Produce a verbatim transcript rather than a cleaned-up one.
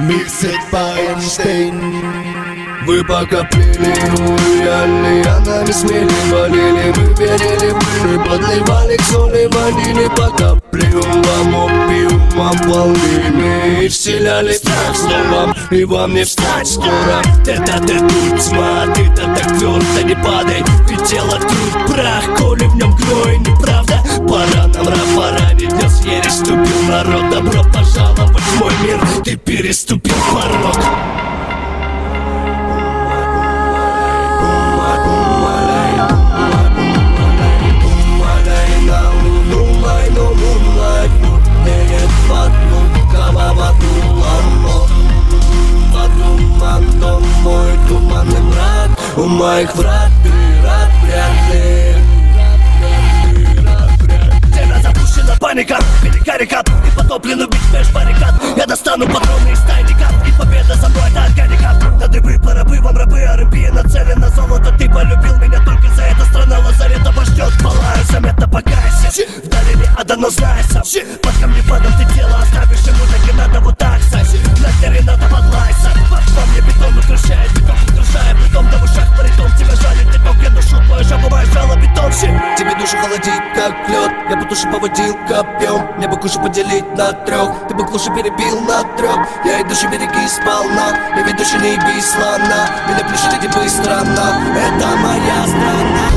Миксед Пайнштейн. Вы пока пили, уяли, а нами смеливали. Мы верили, мы подливали к соли, ванили по каплям опиумом полными. И вселяли страх словам, и вам не встать скоро. Это ты тут тьма, ты-то так твердо не падай. Ведь тело труд прах, коли в нем гной, неправда. Пора нам раб, пора, ведь нес ересь ступил народ. Добро пожаловать в мой мир, ты переступил порог. У моих врат ты рад, вряд ли. Тебя запущена паника, перекарикат. Ты потоплен убить меж баррикад. Я достану патроны из тайника, и победа за мной, это органика. На дыбы, парабы, вам рабы, армпи нацелен на золото. Ты полюбил меня только за это. Страна лазарета ждет, палаю, заметно покайся. Вдали не ада, но знайся. Под камни падом ты тело оставишь ему, так и надо вот так сать. На тере надо подлайся. Во мне бетон украшает, бетон украшает. Притом да в ушах паритон, тебя жалит бетон. Я душу твою жабу, моя жало бетон. Тебе душу холодит, как лед. Я бы душу поводил копьем. Мне бы кушу поделить на трех. Ты бы клуши перебил на трех. Я и души береги сполна. Я ведь души не бей слона. Меня плюшит эти быстро, но это моя страна.